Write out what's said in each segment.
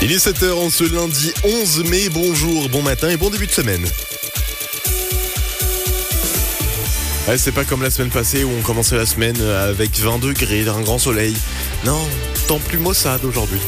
Il est 7h en ce lundi 11 mai. Bonjour, bon matin et bon début de semaine. Ouais, c'est pas comme la semaine passée où on commençait la semaine avec 20 degrés, un grand soleil. Non, temps plus maussade aujourd'hui.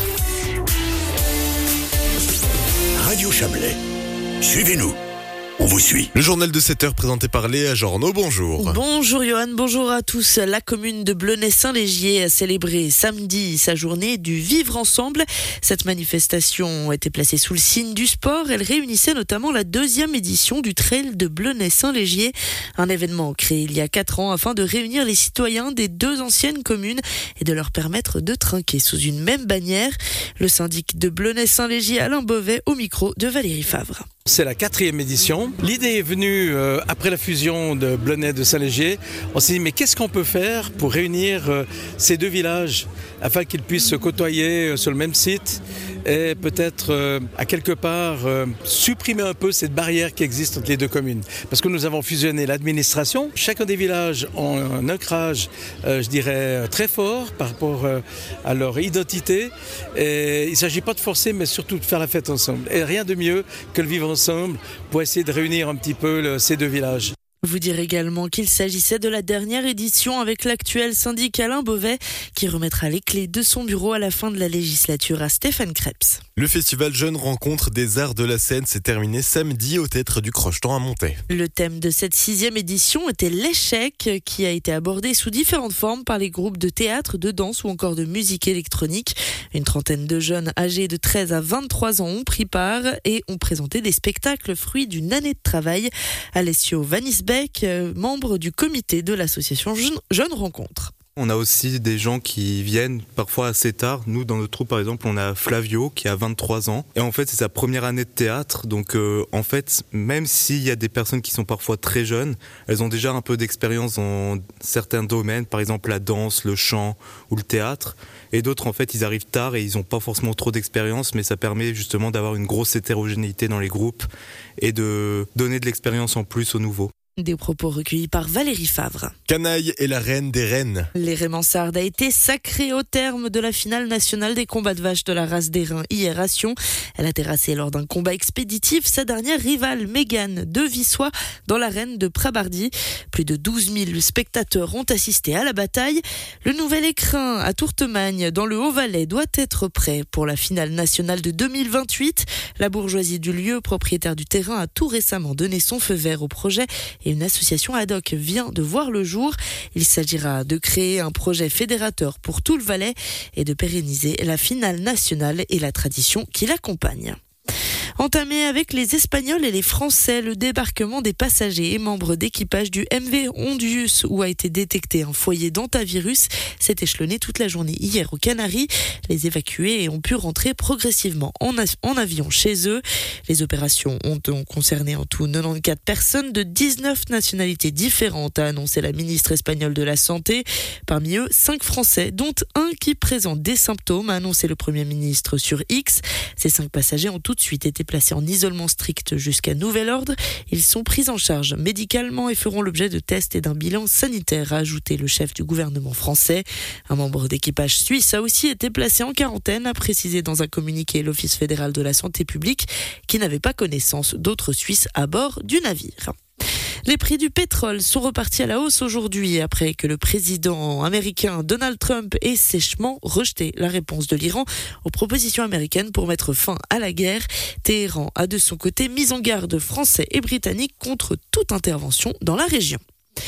Radio Chablais, suivez-nous, on vous suit. Le journal de 7h présenté par Léa Jorno, bonjour. Bonjour Johan, bonjour à tous. La commune de Blonay-Saint-Légier a célébré samedi sa journée du Vivre Ensemble. Cette manifestation était placée sous le signe du sport. Elle réunissait notamment la 2e édition du Trail de Blonay-Saint-Légier. Un événement créé il y a 4 ans afin de réunir les citoyens des 2 anciennes communes et de leur permettre de trinquer sous une même bannière. Le syndic de Blonay-Saint-Légier, Alain Beauvais, au micro de Valérie Favre. C'est la 4e édition. L'idée est venue après la fusion de Blonay de Saint-Légier. On s'est dit mais qu'est-ce qu'on peut faire pour réunir ces 2 villages afin qu'ils puissent se côtoyer sur le même site et peut-être à quelque part supprimer un peu cette barrière qui existe entre les 2 communes. Parce que nous avons fusionné l'administration. Chacun des villages ont un ancrage, je dirais, très fort par rapport à leur identité. Et il ne s'agit pas de forcer mais surtout de faire la fête ensemble. Et rien de mieux que le vivre ensemble pour essayer de réunir un petit peu ces 2 villages. Vous dire également qu'il s'agissait de la dernière édition avec l'actuel syndic Alain Beauvais qui remettra les clés de son bureau à la fin de la législature à Stéphane Krebs. Le festival Jeunes Rencontres des Arts de la Seine s'est terminé samedi au Théâtre du Crocheton à Montaix. Le thème de cette 6e édition était l'échec qui a été abordé sous différentes formes par les groupes de théâtre, de danse ou encore de musique électronique. Une trentaine de jeunes âgés de 13 à 23 ans ont pris part et ont présenté des spectacles fruits d'une année de travail. Alessio Vanisbeck, membre du comité de l'association Jeunes Rencontres. On a aussi des gens qui viennent parfois assez tard. Nous, dans notre troupe, par exemple, on a Flavio qui a 23 ans. Et en fait, c'est sa première année de théâtre. Donc, en fait, même s'il y a des personnes qui sont parfois très jeunes, elles ont déjà un peu d'expérience dans certains domaines, par exemple la danse, le chant ou le théâtre. Et d'autres, en fait, ils arrivent tard et ils n'ont pas forcément trop d'expérience, mais ça permet justement d'avoir une grosse hétérogénéité dans les groupes et de donner de l'expérience en plus aux nouveaux. Des propos recueillis par Valérie Favre. Canaille est la reine des reines. Les Rémansardes a été sacrée au terme de la finale nationale des combats de vaches de la race des reins hier à Sion. Elle a terrassé lors d'un combat expéditif sa dernière rivale Mégane de Vissois dans l'arène de Prabardy. Plus de 12 000 spectateurs ont assisté à la bataille. Le nouvel écrin à Tourtemagne dans le Haut-Valais doit être prêt pour la finale nationale de 2028. La bourgeoisie du lieu, propriétaire du terrain, a tout récemment donné son feu vert au projet et une association ad hoc vient de voir le jour. Il s'agira de créer un projet fédérateur pour tout le Valais et de pérenniser la finale nationale et la tradition qui l'accompagne. Entamé avec les Espagnols et les Français, le débarquement des passagers et membres d'équipage du MV Hondius où a été détecté un foyer d'hantavirus s'est échelonné toute la journée hier aux Canaries. Les évacués ont pu rentrer progressivement en avion chez eux. Les opérations ont donc concerné en tout 94 personnes de 19 nationalités différentes, a annoncé la ministre espagnole de la Santé. Parmi eux, 5 Français, dont un qui présente des symptômes, a annoncé le Premier ministre sur X. Ces 5 passagers ont tout de suite été placés en isolement strict jusqu'à nouvel ordre. Ils sont pris en charge médicalement et feront l'objet de tests et d'un bilan sanitaire, a ajouté le chef du gouvernement français. Un membre d'équipage suisse a aussi été placé en quarantaine, a précisé dans un communiqué l'Office fédéral de la santé publique, qui n'avait pas connaissance d'autres Suisses à bord du navire. Les prix du pétrole sont repartis à la hausse aujourd'hui après que le président américain Donald Trump ait sèchement rejeté la réponse de l'Iran aux propositions américaines pour mettre fin à la guerre. Téhéran a de son côté mis en garde Français et Britanniques contre toute intervention dans la région.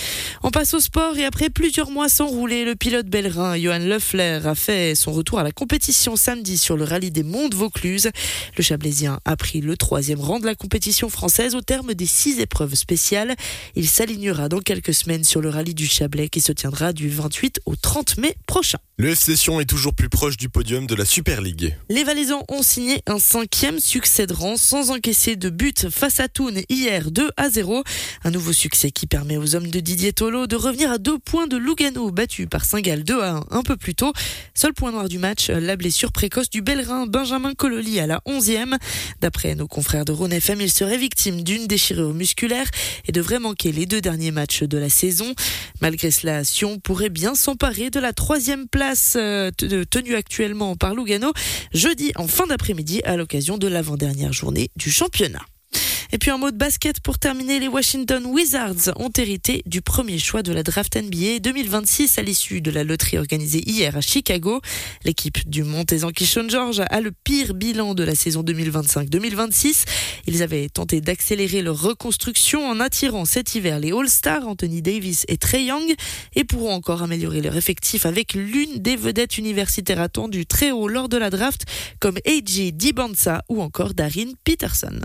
On passe au sport et après plusieurs mois sans rouler, le pilote belge Johan Leffler a fait son retour à la compétition samedi sur le rallye des Monts de Vaucluse. Le Chablaisien a pris le 3e rang de la compétition française au terme des 6 épreuves spéciales. Il s'alignera dans quelques semaines sur le rallye du Chablais qui se tiendra du 28 au 30 mai prochain. Le FC Sion est toujours plus proche du podium de la Super League. Les Valaisans ont signé un 5e succès de rang sans encaisser de but face à Thun hier 2-0. Un nouveau succès qui permet aux hommes de Didier Tholin Sassuolo de revenir à 2 points de Lugano, battu par Saint-Gall 2-1 un peu plus tôt. Seul point noir du match, la blessure précoce du Bellerin Benjamin Cololi à la 11e. D'après nos confrères de Rhône FM, il serait victime d'une déchirure musculaire et devrait manquer les 2 derniers matchs de la saison. Malgré cela, Sion pourrait bien s'emparer de la 3e place tenue actuellement par Lugano jeudi en fin d'après-midi à l'occasion de l'avant-dernière journée du championnat. Et puis un mot de basket pour terminer, les Washington Wizards ont hérité du premier choix de la draft NBA 2026 à l'issue de la loterie organisée hier à Chicago. L'équipe du Montezan Kishon George a le pire bilan de la saison 2025-2026. Ils avaient tenté d'accélérer leur reconstruction en attirant cet hiver les All-Stars Anthony Davis et Trae Young et pourront encore améliorer leur effectif avec l'une des vedettes universitaires attendues très haut lors de la draft comme A.J. Dibonsa ou encore Darin Peterson.